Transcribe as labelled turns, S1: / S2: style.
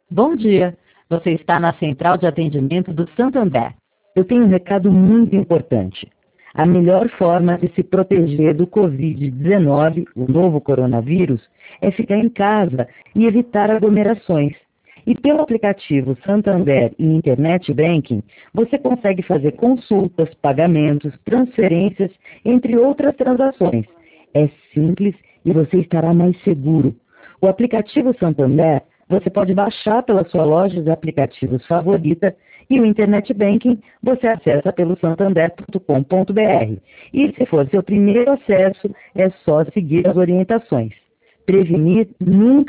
S1: Bom dia, você está na central de atendimento do Santander. Eu tenho um recado muito importante. A melhor forma de se proteger do Covid-19, o novo coronavírus, é ficar em casa e evitar aglomerações. E pelo aplicativo Santander e Internet Banking, você consegue fazer consultas, pagamentos, transferências, entre outras transações. É simples e você estará mais seguro. O aplicativo Santander você pode baixar pela sua loja de aplicativos favorita e o Internet Banking você acessa pelo santander.com.br. E se for seu primeiro acesso, é só seguir as orientações. Prevenir nunca